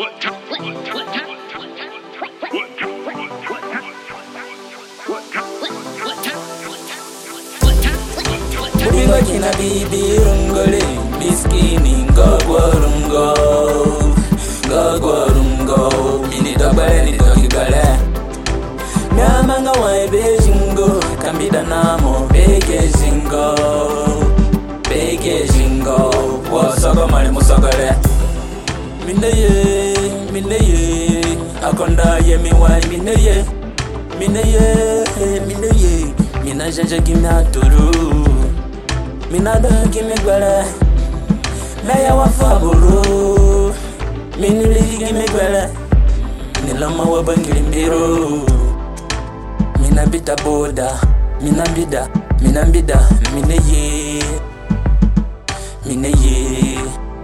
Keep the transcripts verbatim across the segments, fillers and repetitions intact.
Muringo kina bibi rungole, miskini ngogwarungo, ngogwarungo, mini dobale ni dogibale. Nyamanga wa bejingo, kambida namo begejingo, begejingo, wasogo mali musogole. Mineye, mineye, akonda ye miwai mineye, mineye, mineye, mina janja gimaturu. Minada gimme gwele, Maya wa faburu. Minuli gimme gwele, Nilama wa bangirimbiru. Minabita boda, minambida, minambida, mineye, mineye.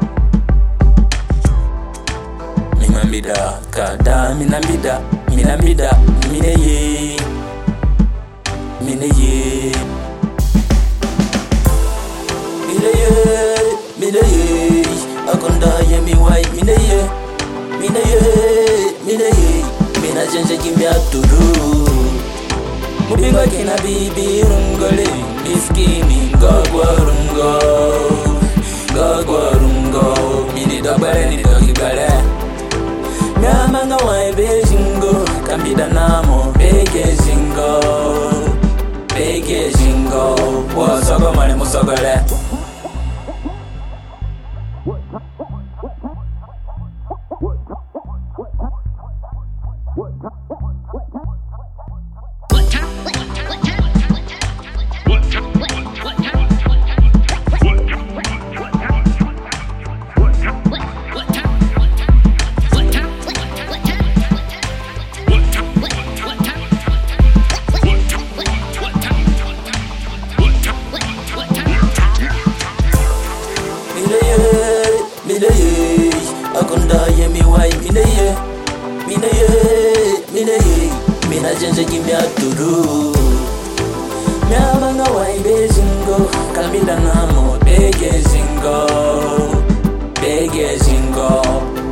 Minambida, kada, minambida, minambida, mineye, mineye. Mineye, mineye, akonda ye miwai mineye, mineye, mineye, mina janje kimya turu. Muringo kina bibi rungole, miskini ngogwarungo, ngogwarungo, mini dobale ni dogibale. Nyamanga wa bejingo, kambida namo begejingo, begejingo, wasogo mali musogole. Mineye, akonda ye miwai mineye, mineye, mineye, mina janje kimya turu. Nyamanga wa bezingo, kambida namo begezingo, begezingo.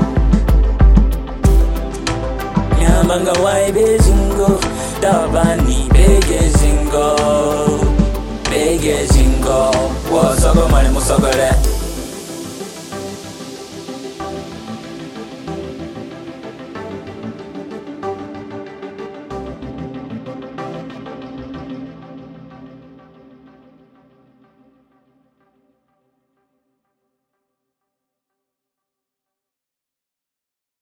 Nyamanga wa bezingo, dabani begezingo, begezingo. Wasogo mali musogole.